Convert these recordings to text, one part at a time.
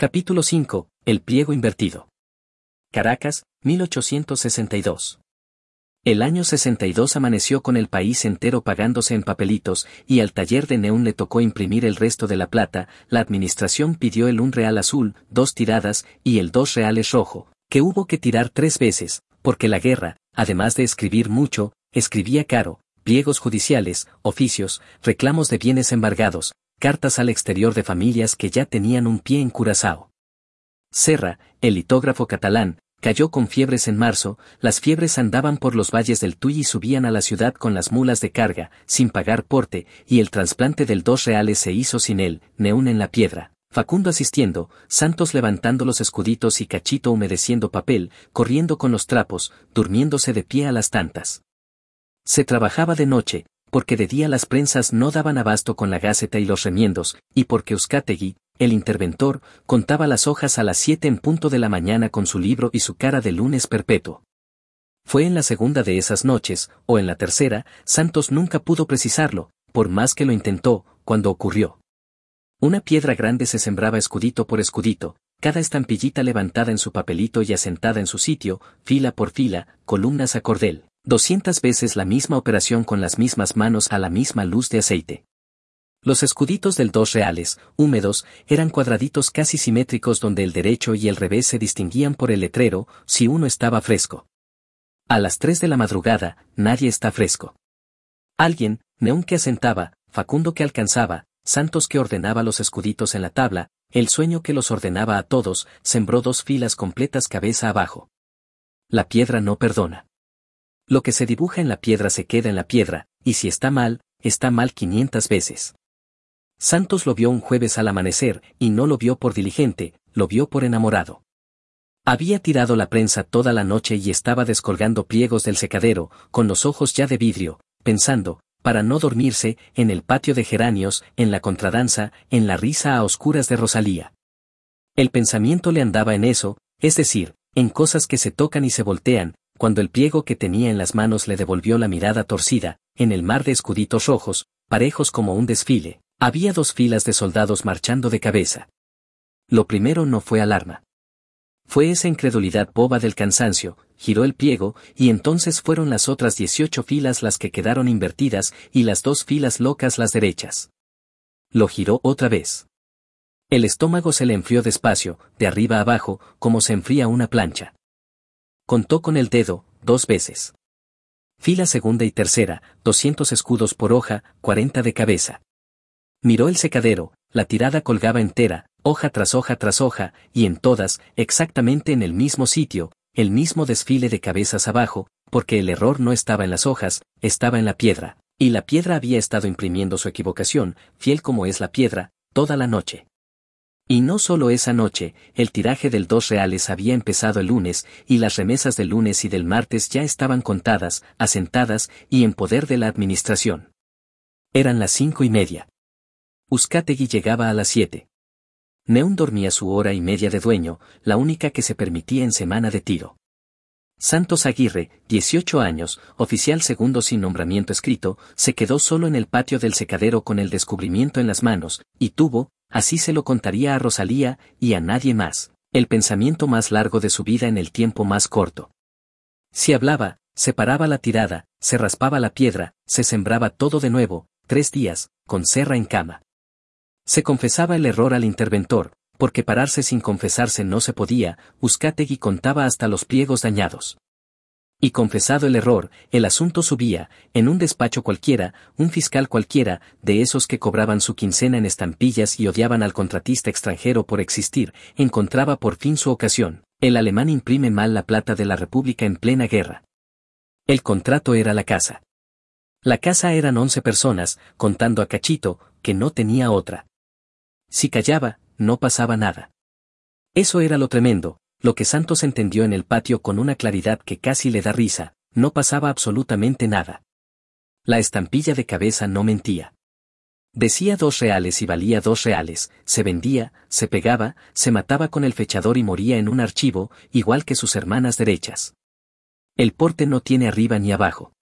Capítulo 5. El pliego invertido. Caracas, 1862. El año 62 amaneció con el país entero pagándose en papelitos, y al taller de Neún le tocó imprimir el resto de la plata. La administración pidió el 1 real azul, 2 tiradas, y el 2 reales rojo, que hubo que tirar 3 veces, porque la guerra, además de escribir mucho, escribía caro, pliegos judiciales, oficios, reclamos de bienes embargados, cartas al exterior de familias que ya tenían un pie en Curazao. Serra, el litógrafo catalán, cayó con fiebres en marzo. Las fiebres andaban por los valles del Tuy y subían a la ciudad con las mulas de carga, sin pagar porte, y el trasplante del 2 reales se hizo sin él, Neún en la piedra, Facundo asistiendo, Santos levantando los escuditos y Cachito humedeciendo papel, corriendo con los trapos, durmiéndose de pie a las tantas. Se trabajaba de noche, porque de día las prensas no daban abasto con la Gaceta y los remiendos, y porque Uzcategui, el interventor, contaba las hojas a las 7 en punto de la mañana con su libro y su cara de lunes perpetuo. Fue en la segunda de esas noches, o en la tercera, Santos nunca pudo precisarlo, por más que lo intentó, cuando ocurrió. Una piedra grande se sembraba escudito por escudito, cada estampillita levantada en su papelito y asentada en su sitio, fila por fila, columnas a cordel. 200 veces la misma operación con las mismas manos a la misma luz de aceite. Los escuditos del 2 reales, húmedos, eran cuadraditos casi simétricos donde el derecho y el revés se distinguían por el letrero, si uno estaba fresco. A las 3 de la madrugada, nadie está fresco. Alguien, Neún que asentaba, Facundo que alcanzaba, Santos que ordenaba los escuditos en la tabla, el sueño que los ordenaba a todos, sembró 2 filas completas cabeza abajo. La piedra no perdona. Lo que se dibuja en la piedra se queda en la piedra, y si está mal 500 veces. Santos lo vio un jueves al amanecer, y no lo vio por diligente, lo vio por enamorado. Había tirado la prensa toda la noche y estaba descolgando pliegos del secadero, con los ojos ya de vidrio, pensando, para no dormirse, en el patio de geranios, en la contradanza, en la risa a oscuras de Rosalía. El pensamiento le andaba en eso, es decir, en cosas que se tocan y se voltean, cuando el pliego que tenía en las manos le devolvió la mirada torcida, en el mar de escuditos rojos, parejos como un desfile, había 2 filas de soldados marchando de cabeza. Lo primero no fue alarma. Fue esa incredulidad boba del cansancio, giró el pliego, y entonces fueron las otras 18 filas las que quedaron invertidas, y las 2 filas locas las derechas. Lo giró otra vez. El estómago se le enfrió despacio, de arriba a abajo, como se enfría una plancha. Contó con el dedo, 2 veces. Fila segunda y tercera, 200 escudos por hoja, 40 de cabeza. Miró el secadero, la tirada colgaba entera, hoja tras hoja, y en todas, exactamente en el mismo sitio, el mismo desfile de cabezas abajo, porque el error no estaba en las hojas, estaba en la piedra, y la piedra había estado imprimiendo su equivocación, fiel como es la piedra, toda la noche. Y no solo esa noche, el tiraje del 2 reales había empezado el lunes, y las remesas del lunes y del martes ya estaban contadas, asentadas, y en poder de la administración. Eran las 5:30. Uzcategui llegaba a las 7. Neún dormía su hora y media de dueño, la única que se permitía en semana de tiro. Santos Aguirre, 18 años, oficial segundo sin nombramiento escrito, se quedó solo en el patio del secadero con el descubrimiento en las manos, y tuvo, así se lo contaría a Rosalía, y a nadie más, el pensamiento más largo de su vida en el tiempo más corto. Si hablaba, se paraba la tirada, se raspaba la piedra, se sembraba todo de nuevo, 3 días, con Serra en cama. Se confesaba el error al interventor, porque pararse sin confesarse no se podía. Uzcategui contaba hasta los pliegos dañados. Y confesado el error, el asunto subía, en un despacho cualquiera, un fiscal cualquiera, de esos que cobraban su quincena en estampillas y odiaban al contratista extranjero por existir, encontraba por fin su ocasión. El alemán imprime mal la plata de la República en plena guerra. El contrato era la casa. La casa eran 11 personas, contando a Cachito, que no tenía otra. Si callaba, no pasaba nada. Eso era lo tremendo, lo que Santos entendió en el patio con una claridad que casi le da risa, no pasaba absolutamente nada. La estampilla de cabeza no mentía. Decía 2 reales y valía 2 reales, se vendía, se pegaba, se mataba con el fechador y moría en un archivo, igual que sus hermanas derechas. El porte no tiene arriba ni abajo.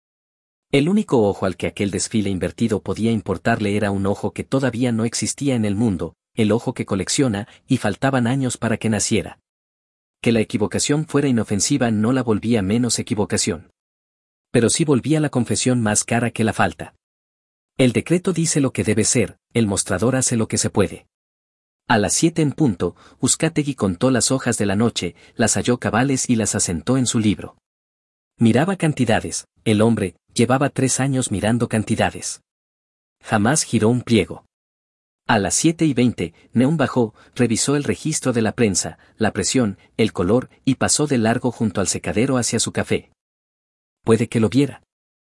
El único ojo al que aquel desfile invertido podía importarle era un ojo que todavía no existía en el mundo, el ojo que colecciona, y faltaban años para que naciera. Que la equivocación fuera inofensiva no la volvía menos equivocación. Pero sí volvía la confesión más cara que la falta. El decreto dice lo que debe ser, el mostrador hace lo que se puede. A las 7 en punto, Uzcategui contó las hojas de la noche, las halló cabales y las asentó en su libro. Miraba cantidades, el hombre, llevaba 3 años mirando cantidades. Jamás giró un pliego. A las 7:20, Neum bajó, revisó el registro de la prensa, la presión, el color, y pasó de largo junto al secadero hacia su café. Puede que lo viera.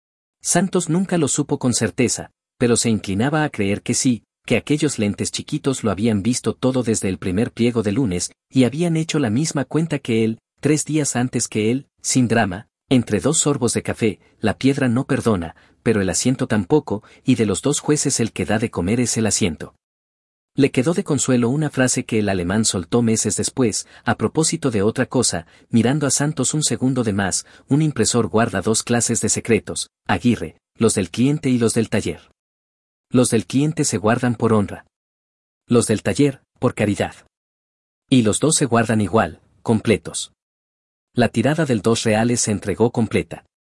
Santos nunca lo supo con certeza, pero se inclinaba a creer que sí, que aquellos lentes chiquitos lo habían visto todo desde el primer pliego de lunes, y habían hecho la misma cuenta que él, 3 días antes que él, sin drama, entre 2 sorbos de café. La piedra no perdona, pero el asiento tampoco, y de los 2 jueces el que da de comer es el asiento. Le quedó de consuelo una frase que el alemán soltó meses después, a propósito de otra cosa, mirando a Santos un segundo de más: un impresor guarda 2 clases de secretos, Aguirre, los del cliente y los del taller. Los del cliente se guardan por honra. Los del taller, por caridad. Y los 2 se guardan igual, completos. La tirada del 2 reales se entregó completa.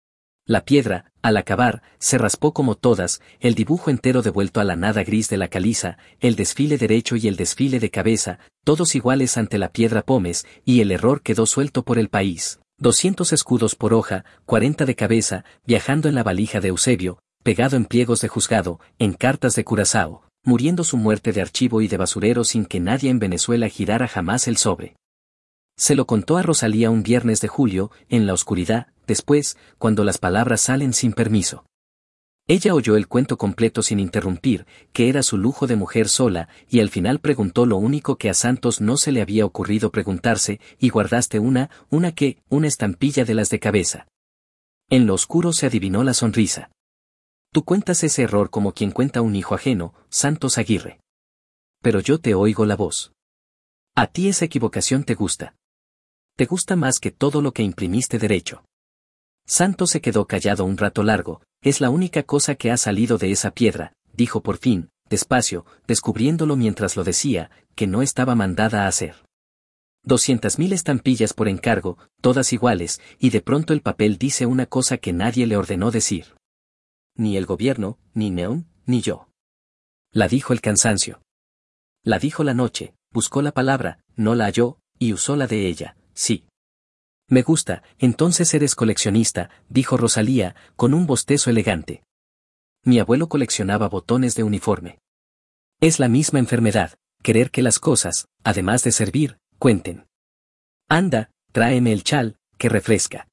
La piedra, al acabar, se raspó como todas, el dibujo entero devuelto a la nada gris de la caliza, el desfile derecho y el desfile de cabeza, todos iguales ante la piedra pómez, y el error quedó suelto por el país. 200 escudos por hoja, 40 de cabeza, viajando en la valija de Eusebio, pegado en pliegos de juzgado, en cartas de Curazao, muriendo su muerte de archivo y de basurero sin que nadie en Venezuela girara jamás el sobre. Se lo contó a Rosalía un viernes de julio, en la oscuridad, después, cuando las palabras salen sin permiso. Ella oyó el cuento completo sin interrumpir, que era su lujo de mujer sola, y al final preguntó lo único que a Santos no se le había ocurrido preguntarse: ¿y guardaste una qué? Una estampilla de las de cabeza. En lo oscuro se adivinó la sonrisa. Tú cuentas ese error como quien cuenta un hijo ajeno, Santos Aguirre. Pero yo te oigo la voz. A ti esa equivocación te gusta. Te gusta más que todo lo que imprimiste derecho. Santos se quedó callado un rato largo. Es la única cosa que ha salido de esa piedra, dijo por fin, despacio, descubriéndolo mientras lo decía, que no estaba mandada a hacer. 200.000 estampillas por encargo, todas iguales, y de pronto el papel dice una cosa que nadie le ordenó decir. Ni el gobierno, ni Neón, ni yo. La dijo el cansancio. La dijo la noche, buscó la palabra, no la halló, y usó la de ella, sí. Me gusta, entonces eres coleccionista, dijo Rosalía, con un bostezo elegante. Mi abuelo coleccionaba botones de uniforme. Es la misma enfermedad, querer que las cosas, además de servir, cuenten. Anda, tráeme el chal, que refresca.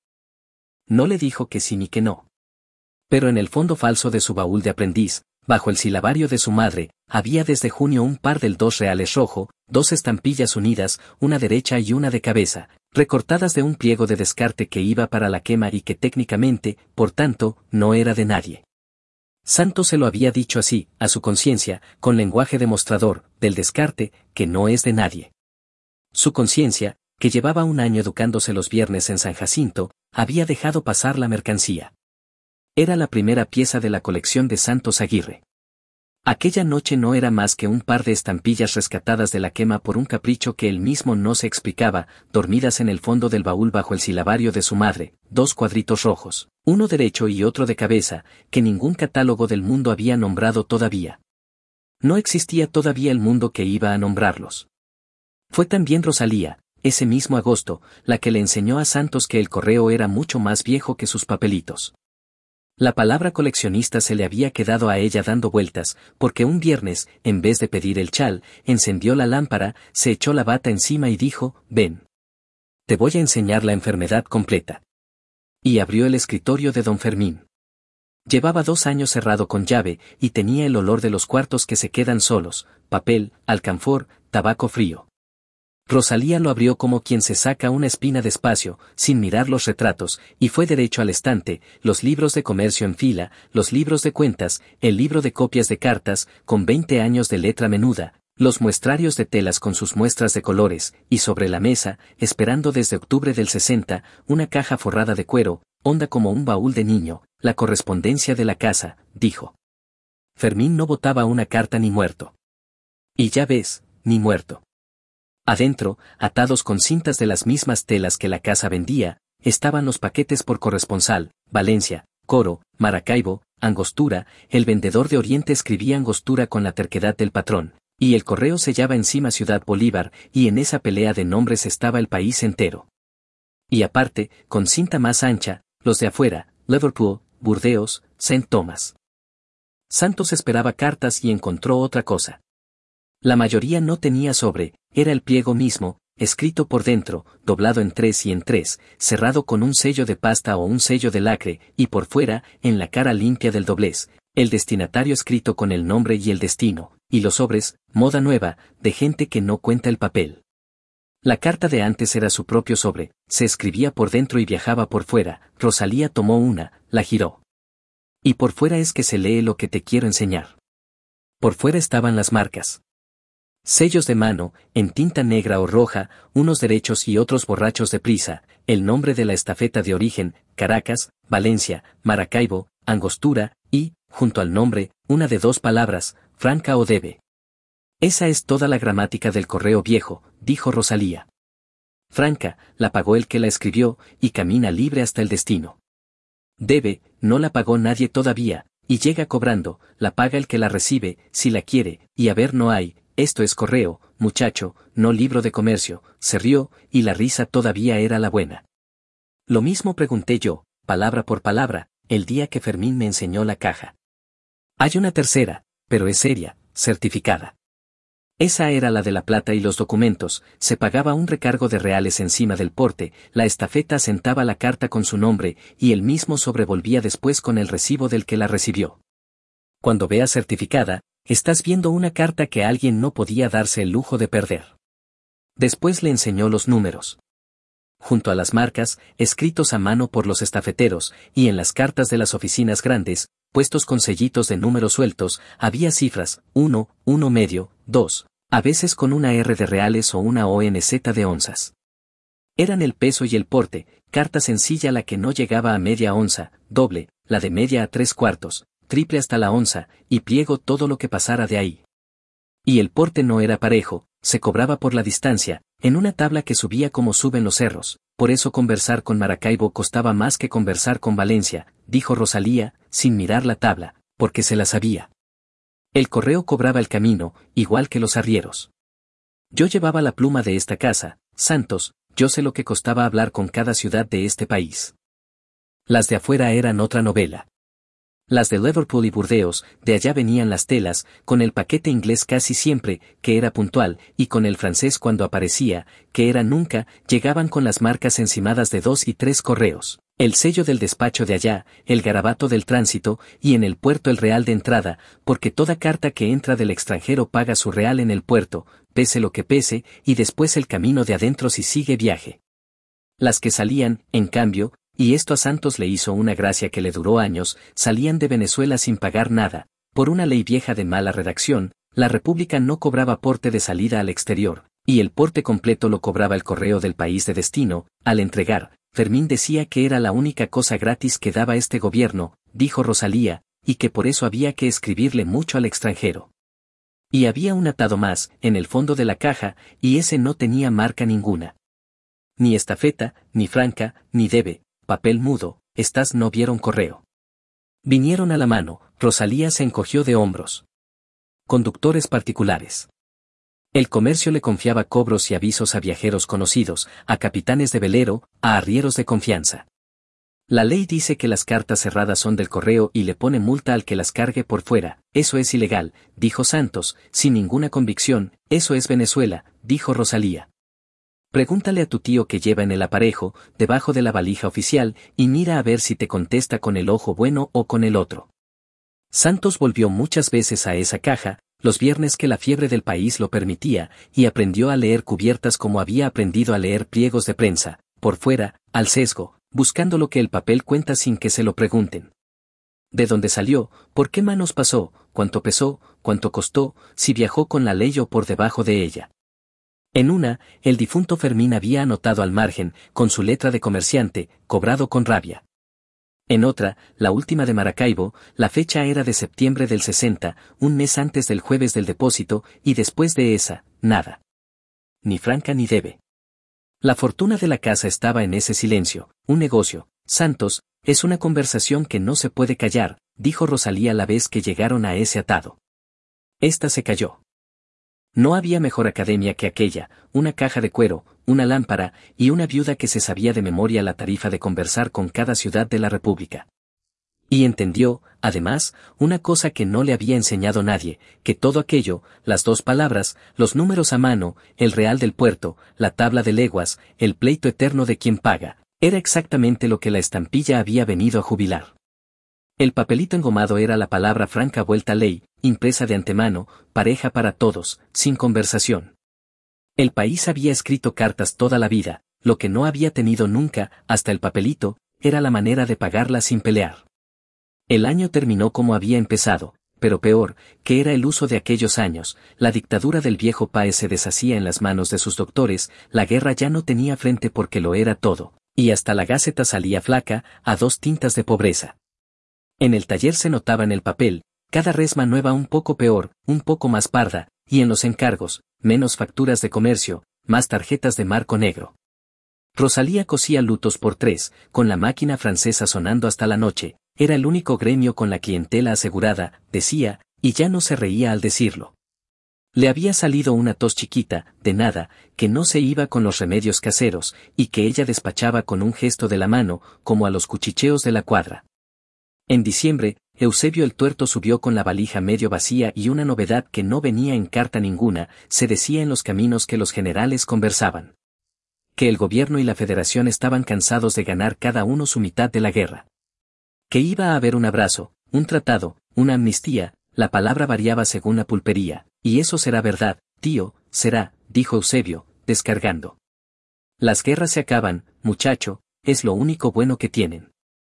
No le dijo que sí ni que no. Pero en el fondo falso de su baúl de aprendiz, bajo el silabario de su madre, había desde junio un par del 2 reales rojo, 2 estampillas unidas, una derecha y una de cabeza, recortadas de un pliego de descarte que iba para la quema y que técnicamente, por tanto, no era de nadie. Santos se lo había dicho así, a su conciencia, con lenguaje demostrador, del descarte, que no es de nadie. Su conciencia, que llevaba un año educándose los viernes en San Jacinto, había dejado pasar la mercancía. Era la primera pieza de la colección de Santos Aguirre. Aquella noche no era más que un par de estampillas rescatadas de la quema por un capricho que él mismo no se explicaba, dormidas en el fondo del baúl bajo el silabario de su madre, 2 cuadritos rojos, uno derecho y otro de cabeza, que ningún catálogo del mundo había nombrado todavía. No existía todavía el mundo que iba a nombrarlos. Fue también Rosalía, ese mismo agosto, la que le enseñó a Santos que el correo era mucho más viejo que sus papelitos. La palabra coleccionista se le había quedado a ella dando vueltas, porque un viernes, en vez de pedir el chal, encendió la lámpara, se echó la bata encima y dijo: ven. Te voy a enseñar la enfermedad completa. Y abrió el escritorio de don Fermín. Llevaba 2 años cerrado con llave, y tenía el olor de los cuartos que se quedan solos: papel, alcanfor, tabaco frío. Rosalía lo abrió como quien se saca una espina despacio, sin mirar los retratos, y fue derecho al estante, los libros de comercio en fila, los libros de cuentas, el libro de copias de cartas, con 20 años de letra menuda, los muestrarios de telas con sus muestras de colores, y sobre la mesa, esperando desde octubre del 60, una caja forrada de cuero, honda como un baúl de niño, la correspondencia de la casa, dijo. Fermín no botaba una carta ni muerto. Y ya ves, ni muerto. Adentro, atados con cintas de las mismas telas que la casa vendía, estaban los paquetes por corresponsal, Valencia, Coro, Maracaibo, Angostura. El vendedor de Oriente escribía Angostura con la terquedad del patrón, y el correo sellaba encima Ciudad Bolívar, y en esa pelea de nombres estaba el país entero. Y aparte, con cinta más ancha, los de afuera, Liverpool, Burdeos, St. Thomas. Santos esperaba cartas y encontró otra cosa. La mayoría no tenía sobre, era el pliego mismo, escrito por dentro, doblado en 3 y en 3, cerrado con un sello de pasta o un sello de lacre, y por fuera, en la cara limpia del doblez, el destinatario escrito con el nombre y el destino, y los sobres, moda nueva, de gente que no cuenta el papel. La carta de antes era su propio sobre, se escribía por dentro y viajaba por fuera. Rosalía tomó una, la giró. Y por fuera es que se lee lo que te quiero enseñar. Por fuera estaban las marcas. Sellos de mano, en tinta negra o roja, unos derechos y otros borrachos de prisa, el nombre de la estafeta de origen, Caracas, Valencia, Maracaibo, Angostura, y, junto al nombre, una de 2 palabras, Franca o Debe. Esa es toda la gramática del correo viejo, dijo Rosalía. Franca, la pagó el que la escribió, y camina libre hasta el destino. Debe, no la pagó nadie todavía, y llega cobrando, la paga el que la recibe, si la quiere, y a ver no hay. Esto es correo, muchacho, no libro de comercio. Se rió, y la risa todavía era la buena. Lo mismo pregunté yo, palabra por palabra, el día que Fermín me enseñó la caja. Hay una tercera, pero es seria, certificada. Esa era la de la plata y los documentos, se pagaba un recargo de reales encima del porte, la estafeta asentaba la carta con su nombre, y él mismo sobrevolvía después con el recibo del que la recibió. Cuando veas certificada, estás viendo una carta que alguien no podía darse el lujo de perder. Después le enseñó los números. Junto a las marcas, escritos a mano por los estafeteros, y en las cartas de las oficinas grandes, puestos con sellitos de números sueltos, había cifras, 1, 1 medio, 2, a veces con una R de reales o una ONZ de onzas. Eran el peso y el porte, carta sencilla la que no llegaba a media onza, doble, la de media a 3/4, triple hasta la onza, y pliego todo lo que pasara de ahí. Y el porte no era parejo, se cobraba por la distancia, en una tabla que subía como suben los cerros, por eso conversar con Maracaibo costaba más que conversar con Valencia, dijo Rosalía, sin mirar la tabla, porque se la sabía. El correo cobraba el camino, igual que los arrieros. Yo llevaba la pluma de esta casa, Santos, yo sé lo que costaba hablar con cada ciudad de este país. Las de afuera eran otra novela. Las de Liverpool y Burdeos, de allá venían las telas, con el paquete inglés casi siempre, que era puntual, y con el francés cuando aparecía, que era nunca, llegaban con las marcas encimadas de 2 y 3 correos, el sello del despacho de allá, el garabato del tránsito, y en el puerto el real de entrada, porque toda carta que entra del extranjero paga su real en el puerto, pese lo que pese, y después el camino de adentro si sigue viaje. Las que salían, en cambio, y esto a Santos le hizo una gracia que le duró años, salían de Venezuela sin pagar nada, por una ley vieja de mala redacción, la República no cobraba porte de salida al exterior, y el porte completo lo cobraba el correo del país de destino. Al entregar, Fermín decía que era la única cosa gratis que daba este gobierno, dijo Rosalía, y que por eso había que escribirle mucho al extranjero. Y había un atado más, en el fondo de la caja, y ese no tenía marca ninguna. Ni estafeta, ni franca, ni debe. Papel mudo, estas no vieron correo. Vinieron a la mano, Rosalía se encogió de hombros. Conductores particulares. El comercio le confiaba cobros y avisos a viajeros conocidos, a capitanes de velero, a arrieros de confianza. La ley dice que las cartas cerradas son del correo y le pone multa al que las cargue por fuera. Eso es ilegal, dijo Santos, sin ninguna convicción. Eso es Venezuela, dijo Rosalía. Pregúntale a tu tío que lleva en el aparejo, debajo de la valija oficial, y mira a ver si te contesta con el ojo bueno o con el otro. Santos volvió muchas veces a esa caja, los viernes que la fiebre del país lo permitía, y aprendió a leer cubiertas como había aprendido a leer pliegos de prensa, por fuera, al sesgo, buscando lo que el papel cuenta sin que se lo pregunten. ¿De dónde salió? ¿Por qué manos pasó? ¿Cuánto pesó? ¿Cuánto costó? ¿Si viajó con la ley o por debajo de ella? En una, el difunto Fermín había anotado al margen, con su letra de comerciante, cobrado con rabia. En otra, la última de Maracaibo, la fecha era de septiembre del 60, un mes antes del jueves del depósito, y después de esa, nada. Ni franca ni debe. La fortuna de la casa estaba en ese silencio, un negocio. Santos, es una conversación que no se puede callar, dijo Rosalía la vez que llegaron a ese atado. Esta se calló. No había mejor academia que aquella, una caja de cuero, una lámpara, y una viuda que se sabía de memoria la tarifa de conversar con cada ciudad de la República. Y entendió, además, una cosa que no le había enseñado nadie, que todo aquello, las 2 palabras, los números a mano, el real del puerto, la tabla de leguas, el pleito eterno de quien paga, era exactamente lo que la estampilla había venido a jubilar. El papelito engomado era la palabra franca vuelta ley, impresa de antemano, pareja para todos, sin conversación. El país había escrito cartas toda la vida, lo que no había tenido nunca, hasta el papelito, era la manera de pagarla sin pelear. El año terminó como había empezado, pero peor, que era el uso de aquellos años, la dictadura del viejo Páez se deshacía en las manos de sus doctores, la guerra ya no tenía frente porque lo era todo, y hasta la Gáceta salía flaca, a 2 tintas de pobreza. En el taller se notaba en el papel, cada resma nueva un poco peor, un poco más parda, y en los encargos, menos facturas de comercio, más tarjetas de marco negro. Rosalía cosía lutos por 3, con la máquina francesa sonando hasta la noche, era el único gremio con la clientela asegurada, decía, y ya no se reía al decirlo. Le había salido una tos chiquita, de nada, que no se iba con los remedios caseros, y que ella despachaba con un gesto de la mano, como a los cuchicheos de la cuadra. En diciembre, Eusebio el Tuerto subió con la valija medio vacía y una novedad que no venía en carta ninguna, se decía en los caminos que los generales conversaban. Que el gobierno y la federación estaban cansados de ganar cada uno su mitad de la guerra. Que iba a haber un abrazo, un tratado, una amnistía, la palabra variaba según la pulpería, y eso será verdad, tío, será, dijo Eusebio, descargando. Las guerras se acaban, muchacho, es lo único bueno que tienen.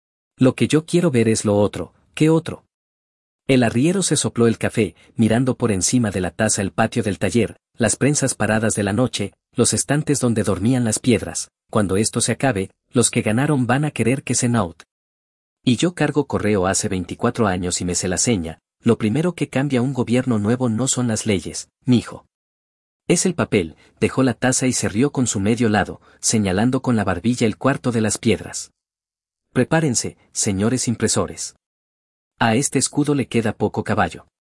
Lo que yo quiero ver es lo otro, ¿qué otro? El arriero se sopló el café, mirando por encima de la taza el patio del taller, las prensas paradas de la noche, los estantes donde dormían las piedras. Cuando esto se acabe, los que ganaron van a querer que se out. Y yo cargo correo hace 24 años y me sé la seña, lo primero que cambia un gobierno nuevo no son las leyes, mijo. Es el papel, dejó la taza y se rió con su medio lado, señalando con la barbilla el cuarto de las piedras. Prepárense, señores impresores. A este escudo le queda poco caballo.